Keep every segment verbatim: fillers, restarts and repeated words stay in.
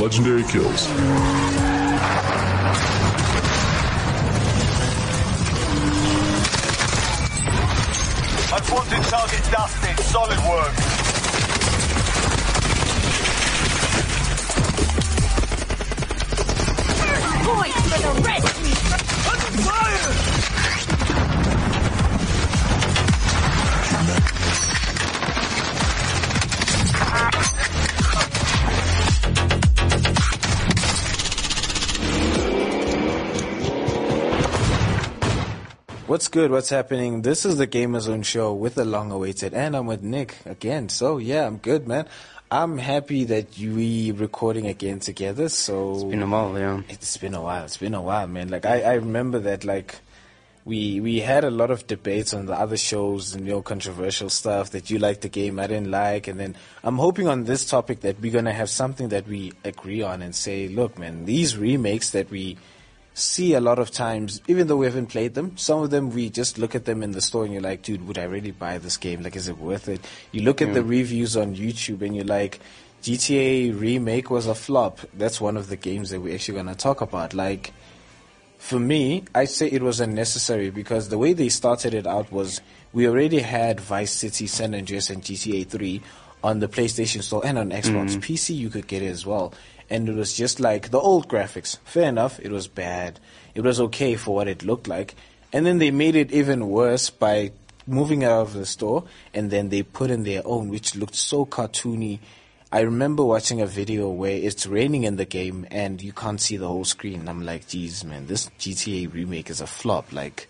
legendary kills. Unwanted target dusted. Solid work. Point for the red team. Under fire! What's good? What's happening? This is the Gamer Zone show with the long-awaited, and I'm with Nick again. So yeah, I'm good, man. I'm happy that we recording again together. So It's been a while, yeah. It's been a while. It's been a while, man. Like I, I remember that, like we we had a lot of debates on the other shows and, you know, controversial stuff that you liked the game, I didn't like, and then I'm hoping on this topic that we're gonna have something that we agree on and say, look, man, these remakes that we see a lot of times, even though we haven't played them, some of them we just look at them in the store and you're like, dude, would I really buy this game? Like, is it worth it? You look at Yeah. the reviews on YouTube and you're like, G T A Remake was a flop. That's one of the games that we're actually going to talk about. Like, for me, I say it was unnecessary because the way they started it out was we already had Vice City, San Andreas, and G T A three on the PlayStation Store and on Xbox. P C, you could get it as well. And it was just like the old graphics. Fair enough, it was bad. It was okay for what it looked like. And then they made it even worse by moving it out of the store, and then they put in their own, which looked so cartoony. I remember watching a video where it's raining in the game and you can't see the whole screen. I'm like, geez, man, this G T A remake is a flop. Like,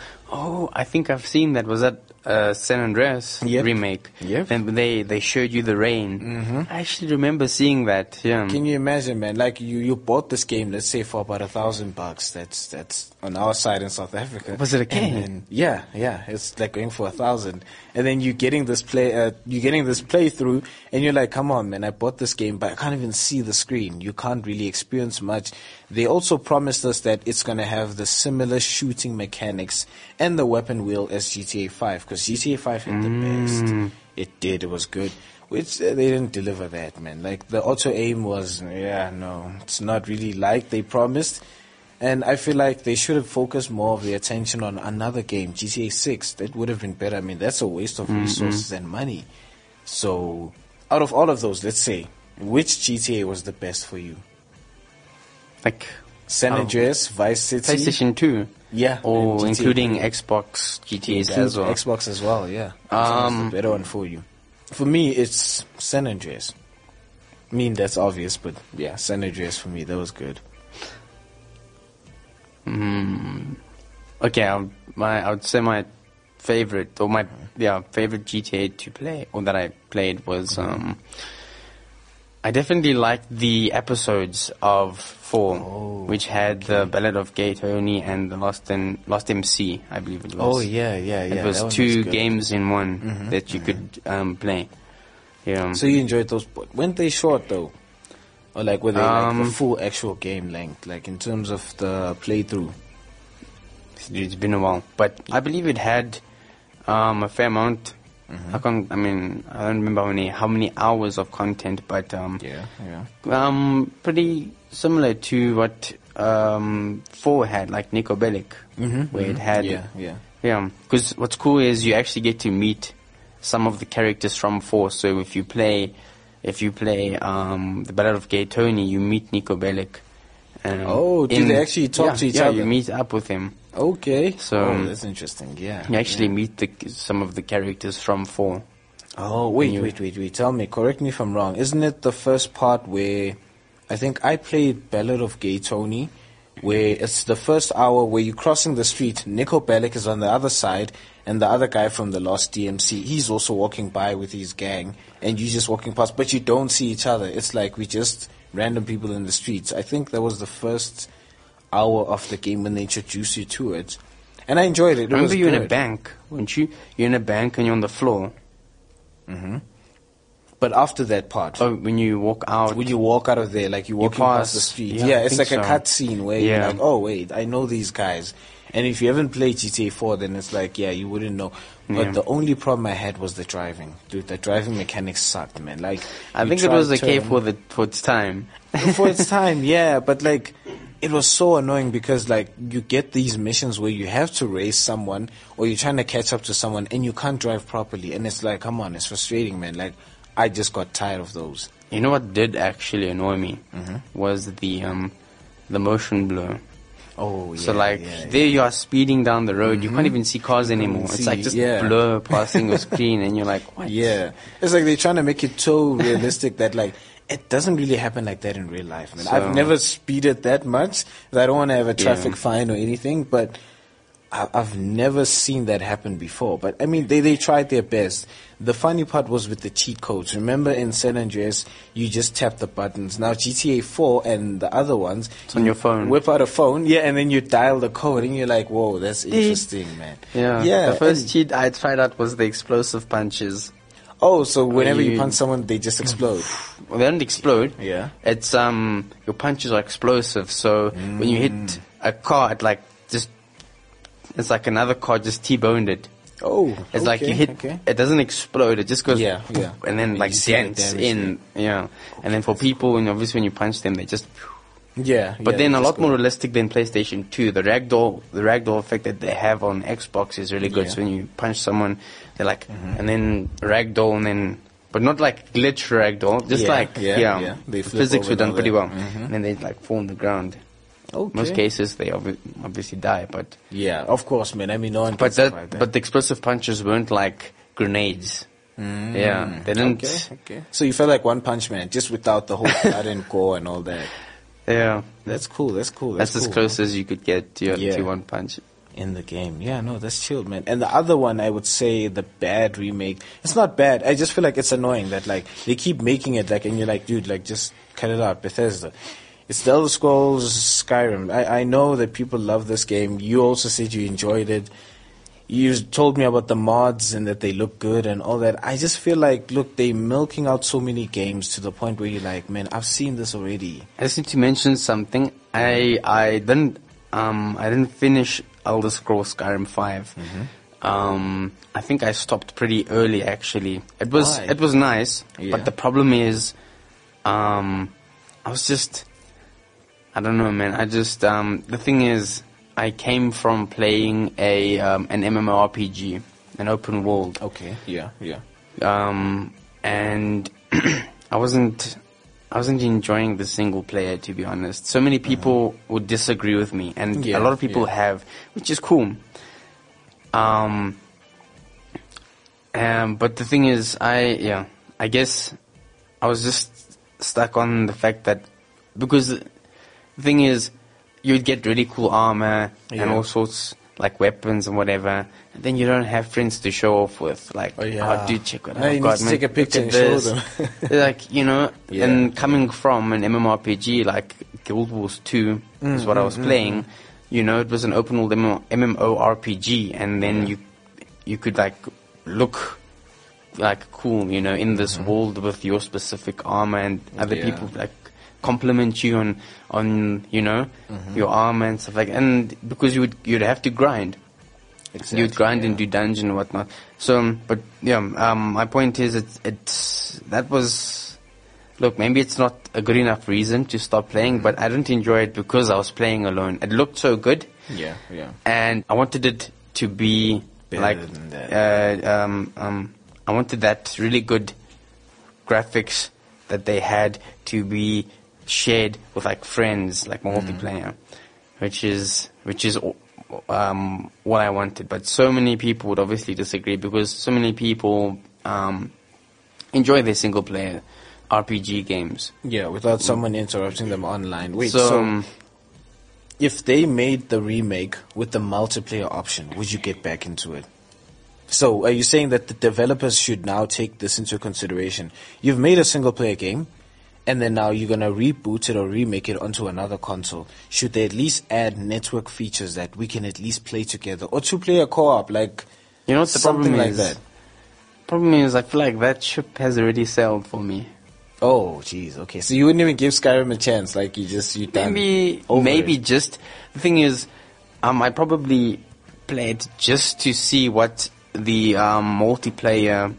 Oh, I think I've seen that. Was that uh, San Andreas Yep. remake? Yep. And they, they showed you the rain. Mm-hmm. I actually remember seeing that, yeah. can you imagine, man? Like, you, you bought this game, let's say, for about a thousand bucks. That's that's on our side in South Africa. Was it a And K? then- yeah, yeah. It's like going for a thousand, and then you getting this play, uh, you getting this playthrough, and you're like, come on, man! I bought this game, but I can't even see the screen. You can't really experience much. They also promised us that it's gonna have the similar shooting mechanics and the weapon wheel as G T A five, because G T A five had the best. It did. It was good. Which uh, they didn't deliver that, man. Like, the auto aim was, yeah, no, it's not really like they promised. And I feel like they should have focused more of their attention on another game, G T A six. That would have been better. I mean, that's a waste of resources and money. So, out of all of those, let's say, which G T A was the best for you? Like San Oh. Andreas, Vice City? PlayStation two? Yeah. Or and G T A including three. Xbox G T A Include as well? Xbox as well, yeah. Which one's Um, the better one for you? For me, it's San Andreas. I mean, that's obvious, but yeah, San Andreas for me, that was good. Okay, I'll, my I would say my favorite or my yeah favorite G T A to play or that I played was um I definitely liked the episodes of four, Oh, which had the Ballad of Gay Tony and the Lost and Lost M C, I believe it was. Oh, yeah, yeah, yeah. It was that one two good. games in one that you could um, play. Yeah. So you enjoyed those, but weren't they short though? Or like, were they like Um, the full actual game length, like in terms of the playthrough? It's been a while, but I believe it had um, a fair amount. I can't. I mean, I don't remember how many how many hours of content, but um, Yeah, yeah. um, pretty similar to what um, four had, like Nico Bellic, where it had Yeah, yeah. yeah. Because what's cool is you actually get to meet some of the characters from four. So if you play, if you play um, the Ballad of Gay Tony, you meet Nico Bellic. Um, Oh, do they actually talk yeah, to each yeah, other? you meet up with him. Okay. So- oh, that's interesting. Yeah. You actually yeah. meet the, some of the characters from four. Oh, wait, you- wait, wait, wait. Tell me, correct me if I'm wrong. Isn't it the first part where I think I played Ballad of Gay Tony, where it's the first hour where you're crossing the street, Nico Bellic is on the other side, and the other guy from the Lost D M C, he's also walking by with his gang, and you just walking past, but you don't see each other. It's like we just random people in the streets. I think that was the first hour of the game when they introduced you to it. And I enjoyed it. It Remember was you're in a good. bank, weren't you? You're in a bank and you're on the floor. Mm-hmm. But after that part, Oh, when you walk out. when you walk out of there, like you're walking past pass- the street, yeah, yeah, I it's think like a so. cut scene where Yeah. you're like, oh wait, I know these guys. And if you haven't played G T A four, then it's like, yeah, you wouldn't know. But Yeah. the only problem I had was the driving. Dude, the driving mechanics sucked, man. Like, I you think it try was to okay turn- for the for its time. for its time, yeah. But like, it was so annoying because like you get these missions where you have to race someone or you're trying to catch up to someone and you can't drive properly, and it's like, come on, it's frustrating, man. Like, I just got tired of those. You know what did actually annoy me Mm-hmm. was the um the motion blur. Oh, yeah. So like yeah, there you are speeding down the road, you can't even see cars anymore. see, It's like just yeah. blur passing your screen, and you're like, what? Yeah, it's like they're trying to make it so realistic that like it doesn't really happen like that in real life, man. So- I've never speeded that much. 'Cause I don't want to have a traffic Yeah. fine or anything, but I- I've never seen that happen before. But I mean, they they tried their best. The funny part was with the cheat codes. Remember in San Andreas, you just tap the buttons. Now G T A four and the other ones, It's on your phone. whip out a phone, yeah, and then you dial the code, and you're like, whoa, that's interesting, man. Yeah. yeah. The first and- cheat I tried out was the explosive punches. oh, so whenever you you- punch someone, they just explode. Well, they don't explode. Yeah. It's um your punches are explosive, so when you Mm. hit a car, it like just it's like another car just T-boned it. Oh, It's like okay, you hit, okay. it doesn't explode, it just goes, Yeah, yeah. and then You like see the dents damage, in, yeah. And then for people, and obviously when you punch them, they just. Yeah, But yeah, then they a just lot go- more realistic than PlayStation two. The ragdoll, the ragdoll effect that they have on Xbox is really good. Yeah. So when you punch someone, they're like, and then ragdoll, and then, but not like glitch ragdoll, just Yeah, like, yeah, yeah, yeah. They the flip physics over were and done all pretty that. well. Mhm. And then they like fall on the ground. Okay. Most cases they obvi- obviously die, but Yeah, of course, man. I mean, no one but can survive that, that. but the explosive punches weren't like grenades. Yeah, they didn't. okay, okay. So you felt like One Punch Man, just without the whole blood and gore and all that. Yeah, That's cool. That's cool. That's, that's, as cool, close as you could get to, your, Yeah. to one punch. in the game. Yeah, no, that's chilled, man. And the other one, I would say the bad remake. It's not bad. I just feel like it's annoying that like they keep making it like, and you're like, dude, like just cut it out. Bethesda. It's the Elder Scrolls Skyrim. I, I know that people love this game. You also said you enjoyed it. You told me about the mods and that they look good and all that. I just feel like, look, they milking out so many games to the point where you're like, man, I've seen this already. I just need to mention something. I I didn't um I didn't finish Elder Scrolls Skyrim five. Um, I think I stopped pretty early. Actually, it was Why? it was nice, Yeah. but the problem is, um, I was just I don't know, man. I just um the thing is, I came from playing a um, an MMORPG, an open world. Okay, yeah, yeah. um, and I wasn't, I wasn't enjoying the single player, to be honest. So many people would disagree with me, and Yeah, a lot of people yeah. have, which is cool. Um, um, but the thing is, I yeah, I guess I was just stuck on the fact that because the thing is, you'd get really cool armor and Yeah. all sorts like weapons and whatever, and then you don't have friends to show off with. Like, Oh, yeah. oh, dude, check what Now I've you need got, to man. take a Look picture at and show this." them. Like, you know, Yeah, and coming from an MMORPG like Guild Wars two is what I Mm, was playing. You know, it was an open world MMORPG, and then you you could like look like cool, you know, in this world with your specific armor, and other Mm-hmm. Yeah. people like compliment you on on you know Mm-hmm. your armor and stuff like, and because you would you'd have to grind. You'd grind yeah. and do dungeon and whatnot. So, um, but yeah, um, my point is, it's, it's that was. Look, maybe it's not a good enough reason to stop playing, but I didn't enjoy it because I was playing alone. It looked so good, Yeah, yeah. and I wanted it to be Better like, than that. uh, um, um, I wanted that really good graphics that they had to be shared with like friends, like multiplayer, which is which is um, what I wanted. But so many people would obviously disagree because so many people um, enjoy their single player R P G games. Yeah, without someone interrupting them online. Wait, So, so, um, if they made the remake with the multiplayer option, would you get back into it? So, are you saying that the developers should now take this into consideration? You've made a single player game, and then now you're gonna reboot it or remake it onto another console. Should they at least add network features that we can at least play together, or two player co-op, like You know what the something problem like is? that? problem is, I feel like that ship has already sailed for me. Oh, jeez. Okay, so you wouldn't even give Skyrim a chance, like you just you done Maybe, over maybe it. just the thing is, um, I probably play it just to see what the um, multiplayer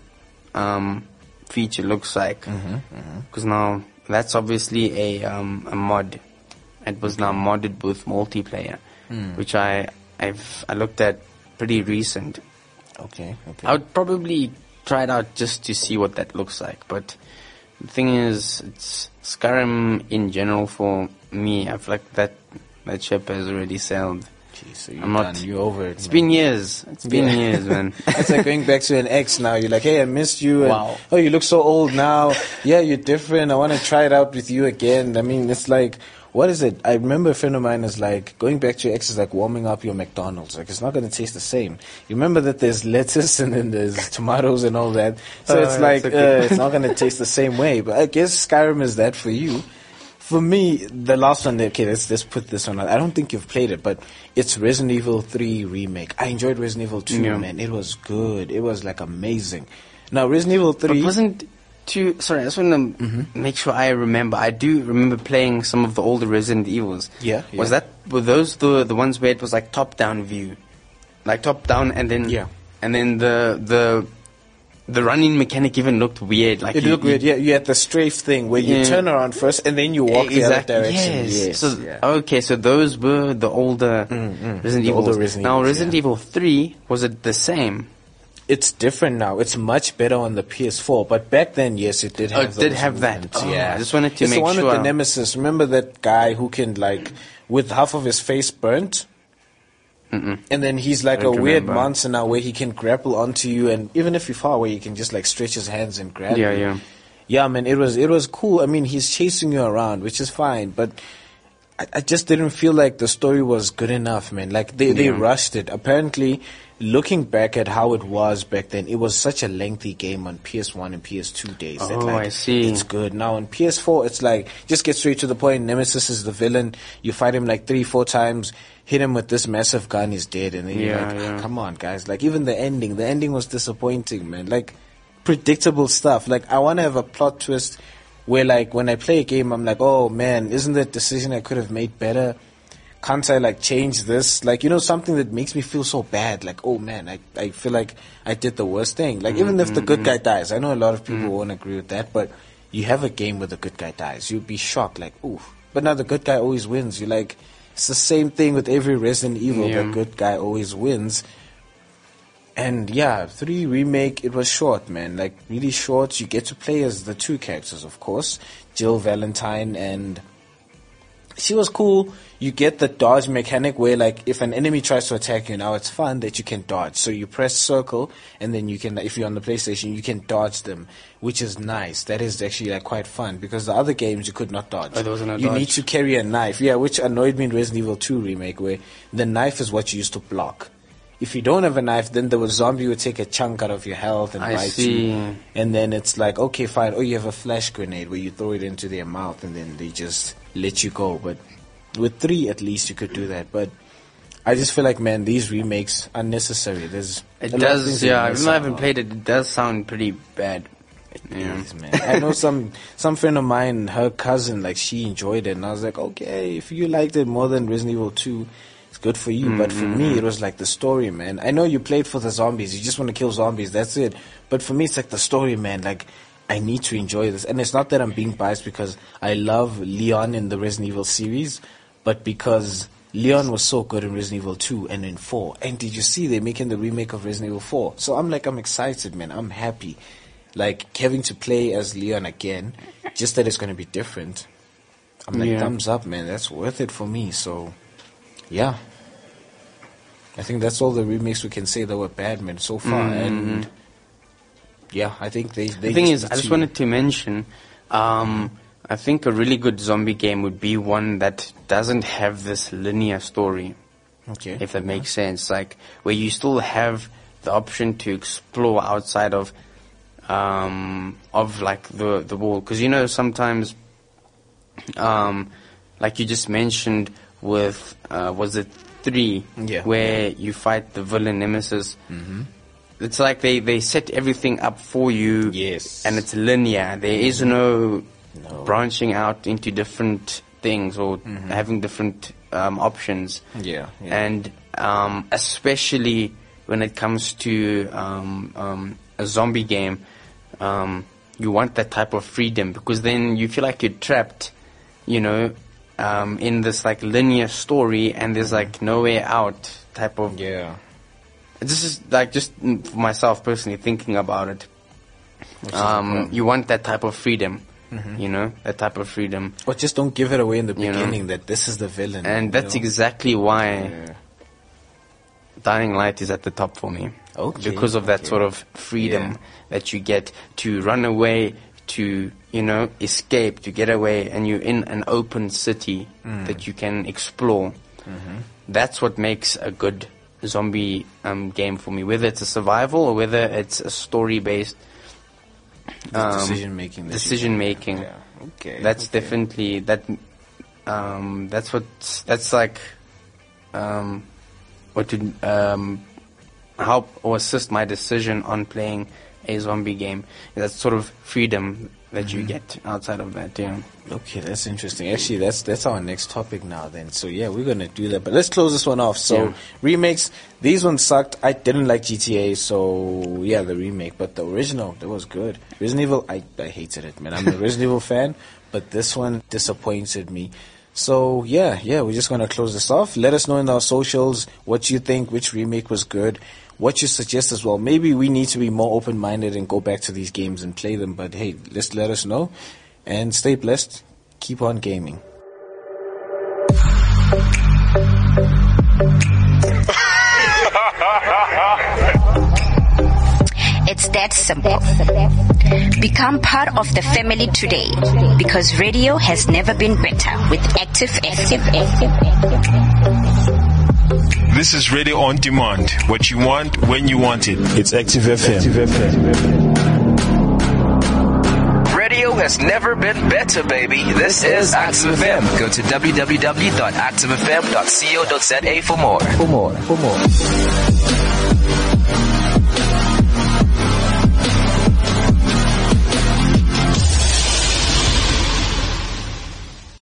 um, feature looks like. Because Mm-hmm, now that's obviously a um, a mod. It was now modded with multiplayer, Mm. which I I've I looked at pretty recent. Okay, okay. I would probably try it out just to see what that looks like. But the thing is, it's Skyrim in general for me. I feel like that that ship has already sailed. Jeez, so you're I'm not- done. You over it. It's man. been years. It's been Yeah. years, man. It's like going back to an ex now. You're like, hey, I missed you. And, Wow. oh, you look so old now. Yeah, you're different. I want to try it out with you again. I mean, it's like, what is it? I remember a friend of mine is like, going back to your ex is like warming up your McDonald's. Like, it's not going to taste the same. You remember that there's lettuce and then there's tomatoes and all that. So Uh, it's like, it's okay. uh, it's not going to taste the same way. But I guess Skyrim is that for you. For me, the last one, okay, let's, let's put this one. I don't think you've played it, but it's Resident Evil three Remake. I enjoyed Resident Evil two, Yeah. man. It was good. It was like amazing. Now, Resident Evil But three. wasn't too. Sorry, I just want to make sure I remember. I do remember playing some of the older Resident Evils. Yeah, Was yeah. that were those the the ones where it was like top down view, like top down, and then Yeah. and then the the the running mechanic even looked weird. Like It you, looked you- weird. Yeah, you had the strafe thing where you Yeah. turn around first and then you walk the other Exactly. direction. Yes. Yes. So yeah. okay, so those were the older Resident The Evil. older Resident Now Evils, Resident yeah. Evil three, was it the same? It's different now. It's much better on the P S four. But back then, yes, it did Oh, have it did those have that. movements, Oh, yeah, I just wanted to it's make the one with sure. the Nemesis. Remember that guy who can like, with half of his face burnt? Mm-mm. And then he's like a Don't weird remember. monster now where he can grapple onto you, and even if you're far away, he can just like stretch his hands and grab Yeah, you. yeah. Yeah, man, it was it was cool. I mean, he's chasing you around, which is fine, but I, I just didn't feel like the story was good enough, man. Like they they Yeah. rushed it. Apparently, looking back at how it was back then, it was such a lengthy game on P S one and P S two days. that, Oh, like, I see. It's good now on P S four. It's like just get straight to the point. Nemesis is the villain. You fight him like three, four times. Hit him with this massive gun, he's dead, and then you're Yeah, like, yeah. "Ah, come on, guys!" Like even the ending, the ending was disappointing, man. Like predictable stuff. Like I want to have a plot twist where, like, when I play a game, I'm like, "Oh man, isn't that decision I could have made better? Can't I like change this?" Like, you know, something that makes me feel so bad. Like, oh man, I I feel like I did the worst thing. Like even if the good guy dies, I know a lot of people won't agree with that, but you have a game where the good guy dies, you'd be shocked. Like, ooh, but now the good guy always wins. You're like. It's the same thing with every Resident Evil. Yeah. The good guy always wins. And yeah, three remake, it was short, man. Like really short. You get to play as the two characters, of course, Jill Valentine, and she was cool. You get the dodge mechanic where, like, if an enemy tries to attack you now, it's fun that you can dodge. So you press circle, and then you can, if you're on the PlayStation, you can dodge them, which is nice. That is actually like quite fun because the other games you could not dodge. Oh, there was no you dodge. need to carry a knife, yeah, which annoyed me in Resident Evil two remake, where the knife is what you use to block. If you don't have a knife, then the zombie would take a chunk out of your health and I bite see. you. And then it's like, okay, fine. Oh, you have a flash grenade where you throw it into their mouth and then they just let you go. But with three, at least you could do that. But I just feel like, man, these remakes are necessary. There's It a lot of does, things that yeah. mess Even though I up. haven't played it, it does sound pretty bad. Yeah. Yes, man. I know some some friend of mine, her cousin, like she enjoyed it, and I was like, okay, if you liked it more than Resident Evil two, it's good for you. But for me, it was like the story, man. I know you played for the zombies, you just want to kill zombies, that's it. But for me, it's like the story, man. Like I need to enjoy this, and it's not that I'm being biased because I love Leon in the Resident Evil series, but because Leon was so good in Resident Evil two and in four. And did you see they're making the remake of Resident Evil four? So I'm like, I'm excited, man. I'm happy. Like, having to play as Leon again, just that it's going to be different. I'm like, Yeah. thumbs up, man. That's worth it for me. So, yeah. I think that's all the remakes we can say that were bad, man, so far. And, yeah, I think they... they The thing just is, need I just to- wanted to mention, um, I think a really good zombie game would be one that doesn't have this linear story, Okay. if that makes sense. Like, where you still have the option to explore outside of, um, of like the, the wall. Because, you know, sometimes, um, like you just mentioned with, uh, was it three? Yeah. Where you fight the villain Nemesis. it's like they, they set everything up for you. Yes. And it's linear. There is no, No. branching out into different things or having different um, options. Yeah, yeah. And um, especially when it comes to um, um, a zombie game, um, you want that type of freedom, because then you feel like you're trapped, you know, um, in this like linear story, and there's like nowhere out type of. Yeah. This is like just mm, for myself personally thinking about it. Um, you want that type of freedom, you know, that type of freedom. Or just don't give it away in the You know. beginning that this is the villain. And you that's know? exactly why Yeah. Dying Light is at the top for me. Okay, Because of that okay. sort of freedom Yeah. that you get to run away, to, you know, escape, to get away, and you're in an open city Mm. that you can explore. Mm-hmm. That's what makes a good zombie um, game for me, whether it's a survival or whether it's a story-based um, decision making. decision making. Yeah. Okay. That's okay. definitely that. Um, that's what. That's like. Um, what would um, help or assist my decision on playing a zombie game. That sort of freedom that Mm-hmm. you get outside of that. Yeah. Okay, that's interesting. Actually, that's that's our next topic now. Then, so yeah, we're gonna do that. But let's close this one off. So Yeah. remakes, these ones sucked. I didn't like G T A, so yeah, the remake. But the original, that was good. Resident Evil, I I hated it, man. I'm a Resident Evil fan, but this one disappointed me. So yeah, yeah, we're just gonna close this off. Let us know in our socials what you think, which remake was good, what you suggest as well. Maybe we need to be more open-minded and go back to these games and play them. But hey, just let us know. And stay blessed. Keep on gaming. It's that simple. Become part of the family today, because radio has never been better with Active F M. This is Radio On Demand. What you want, when you want it. It's Active F M. Radio has never been better, baby. This is Active F M. Go to w w w dot active f m dot co dot z a for more. For more, for more.